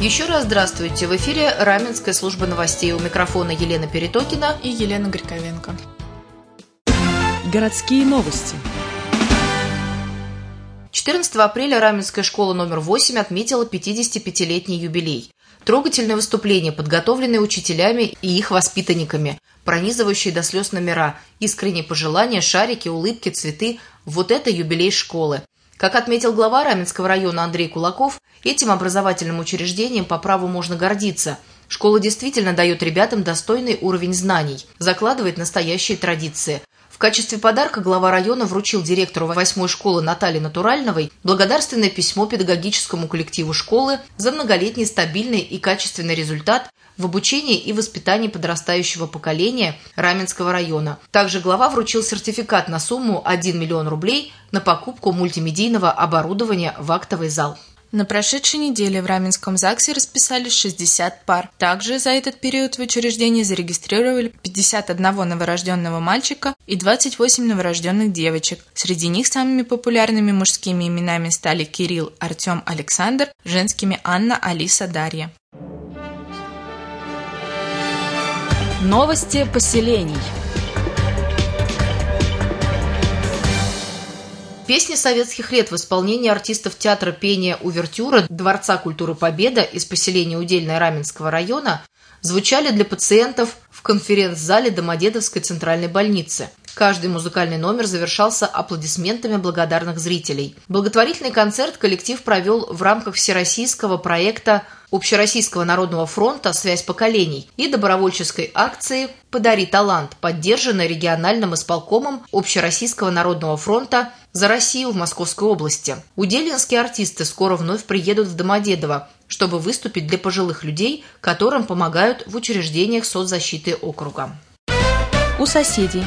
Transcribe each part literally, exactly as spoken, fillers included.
Еще раз здравствуйте. В эфире Раменская служба новостей. У микрофона Елена Перетокина и Елена Горьковенко. Городские новости. четырнадцатого апреля Раменская школа номер восемь отметила пятидесятипятилетний юбилей. Трогательное выступление, подготовленное учителями и их воспитанниками, пронизывающие до слез номера, искренние пожелания, шарики, улыбки, цветы – вот это юбилей школы. Как отметил глава Раменского района Андрей Кулаков, этим образовательным учреждением по праву можно гордиться. Школа действительно дает ребятам достойный уровень знаний, закладывает настоящие традиции. В качестве подарка глава района вручил директору восьмой школы Наталье Натуральновой благодарственное письмо педагогическому коллективу школы за многолетний стабильный и качественный результат в обучении и воспитании подрастающего поколения Раменского района. Также глава вручил сертификат на сумму один миллион рублей на покупку мультимедийного оборудования в актовый зал. На прошедшей неделе в Раменском ЗАГСе расписались шестьдесят пар. Также за этот период в учреждении зарегистрировали пятьдесят один новорожденного мальчика и двадцать восемь новорожденных девочек. Среди них самыми популярными мужскими именами стали Кирилл, Артем, Александр, женскими Анна, Алиса, Дарья. Новости поселений. Песни советских лет в исполнении артистов театра пения «Увертюра» Дворца культуры Победа из поселения Удельное Раменского района звучали для пациентов в конференц-зале Домодедовской центральной больницы. Каждый музыкальный номер завершался аплодисментами благодарных зрителей. Благотворительный концерт коллектив провел в рамках всероссийского проекта Общероссийского народного фронта «Связь поколений» и добровольческой акции «Подари талант», поддержанной региональным исполкомом Общероссийского народного фронта «За Россию» в Московской области. Удельнинские артисты скоро вновь приедут в Домодедово, чтобы выступить для пожилых людей, которым помогают в учреждениях соцзащиты округа. У соседей.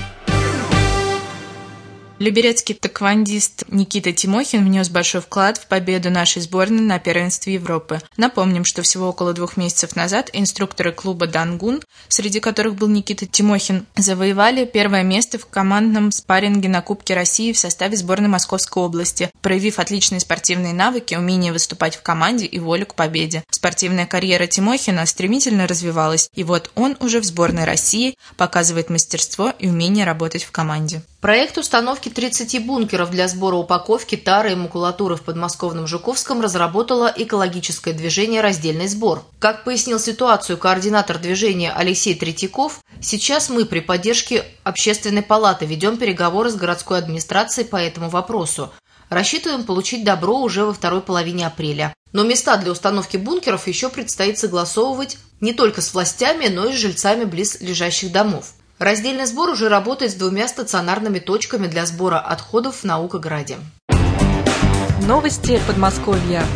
Люберецкий тэквондист Никита Тимохин внес большой вклад в победу нашей сборной на первенстве Европы. Напомним, что всего около двух месяцев назад инструкторы клуба «Дангун», среди которых был Никита Тимохин, завоевали первое место в командном спарринге на Кубке России в составе сборной Московской области, проявив отличные спортивные навыки, умение выступать в команде и волю к победе. Спортивная карьера Тимохина стремительно развивалась, и вот он уже в сборной России показывает мастерство и умение работать в команде. Проект установки тридцати бункеров для сбора упаковки, тары и макулатуры в подмосковном Жуковском разработало экологическое движение «Раздельный сбор». Как пояснил ситуацию координатор движения Алексей Третьяков, сейчас мы при поддержке Общественной палаты ведем переговоры с городской администрацией по этому вопросу. Рассчитываем получить добро уже во второй половине апреля. Но места для установки бункеров еще предстоит согласовывать не только с властями, но и с жильцами близлежащих домов. Раздельный сбор уже работает с двумя стационарными точками для сбора отходов в Наукограде. Новости Подмосковья.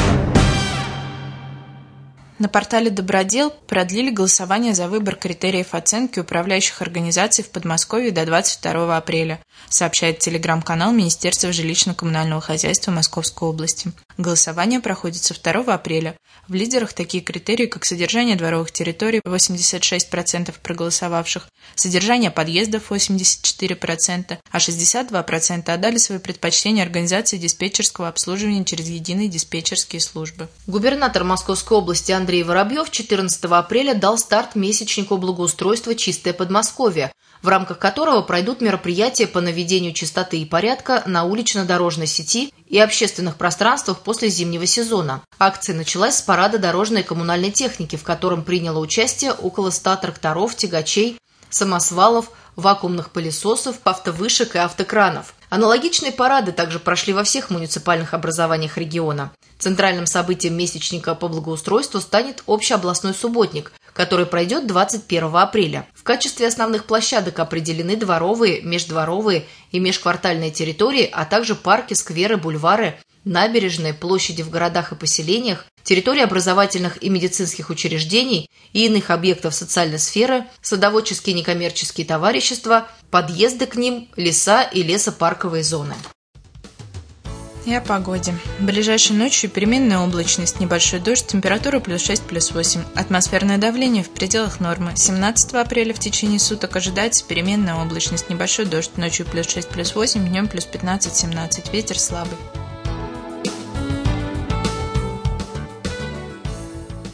На портале «Добродел» продлили голосование за выбор критериев оценки управляющих организаций в Подмосковье до двадцать второго апреля, сообщает телеграм-канал Министерства жилищно-коммунального хозяйства Московской области. Голосование проходит со второго апреля. В лидерах такие критерии, как содержание дворовых территорий – восемьдесят шесть процентов проголосовавших, содержание подъездов – восемьдесят четыре процента, а шестьдесят два процента отдали свои предпочтения организации диспетчерского обслуживания через единые диспетчерские службы. Губернатор Московской области Андрей Воробьев четырнадцатого апреля дал старт месячнику благоустройства «Чистое Подмосковье», в рамках которого пройдут мероприятия по наведению чистоты и порядка на улично-дорожной сети и общественных пространствах после зимнего сезона. Акция началась с парада дорожной и коммунальной техники, в котором приняло участие около ста тракторов, тягачей, самосвалов, вакуумных пылесосов, автовышек и автокранов. Аналогичные парады также прошли во всех муниципальных образованиях региона. Центральным событием месячника по благоустройству станет общеобластной субботник, который пройдет двадцать первого апреля. В качестве основных площадок определены дворовые, междворовые и межквартальные территории, а также парки, скверы, бульвары, набережные, площади в городах и поселениях, территории образовательных и медицинских учреждений и иных объектов социальной сферы, садоводческие и некоммерческие товарищества, подъезды к ним, леса и лесопарковые зоны. И о погоде. Ближайшей ночью переменная облачность, небольшой дождь, температура плюс шесть, плюс восемь. Атмосферное давление в пределах нормы. семнадцатого апреля в течение суток ожидается переменная облачность, небольшой дождь, ночью плюс шесть, плюс восемь, днем плюс пятнадцать-семнадцать. Ветер слабый.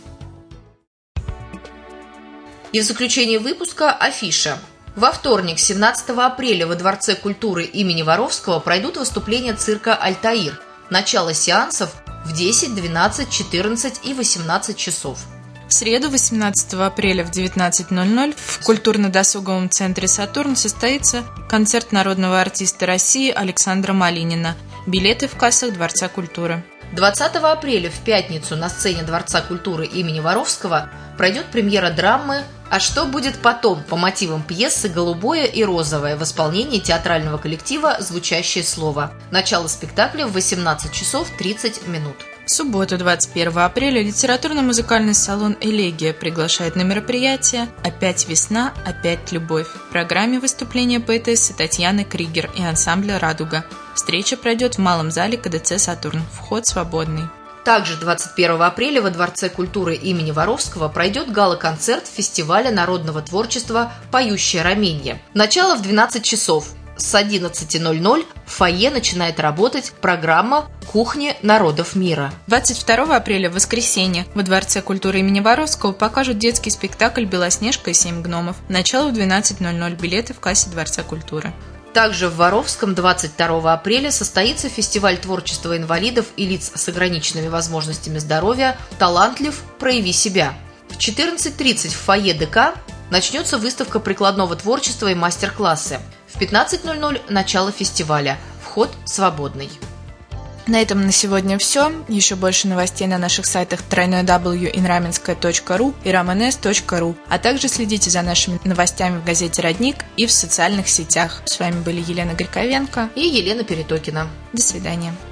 И в заключение выпуска афиша. Во вторник, семнадцатого апреля, во Дворце культуры имени Воровского пройдут выступления цирка «Альтаир». Начало сеансов в десять, двенадцать, четырнадцать и восемнадцать часов. В среду, восемнадцатого апреля в девятнадцать ноль ноль в культурно-досуговом центре «Сатурн» состоится концерт народного артиста России Александра Малинина. Билеты в кассах Дворца культуры. двадцатого апреля в пятницу на сцене Дворца культуры имени Воровского пройдет премьера драмы «А что будет потом» по мотивам пьесы «Голубое и розовое» в исполнении театрального коллектива «Звучащее слово». Начало спектакля в восемнадцать часов тридцать минут. В субботу, двадцать первого апреля, литературно-музыкальный салон «Элегия» приглашает на мероприятие «Опять весна, опять любовь». В программе выступления поэтессы Татьяны Кригер и ансамбля «Радуга». Встреча пройдет в малом зале ка дэ цэ «Сатурн». Вход свободный. Также двадцать первого апреля во Дворце культуры имени Воровского пройдет гала-концерт фестиваля народного творчества «Поющее раменье». Начало в двенадцать часов. С одиннадцати ноль ноль в фойе начинает работать программа «Кухни народов мира». двадцать второго апреля, в воскресенье, во Дворце культуры имени Воровского покажут детский спектакль «Белоснежка и семь гномов». Начало в двенадцать ноль ноль. Билеты в кассе Дворца культуры. Также в Воровском двадцать второго апреля состоится фестиваль творчества инвалидов и лиц с ограниченными возможностями здоровья «Талантлив. Прояви себя». В четырнадцать тридцать в фойе дэ ка начнется выставка прикладного творчества и мастер-классы. В пятнадцать ноль ноль начало фестиваля. Вход свободный. На этом на сегодня все. Еще больше новостей на наших сайтах дабл ю дабл ю дабл ю точка инраменская точка ру и рамэнэс точка ру, а также следите за нашими новостями в газете «Родник» и в социальных сетях. С вами были Елена Гриковенко и Елена Перетокина. До свидания.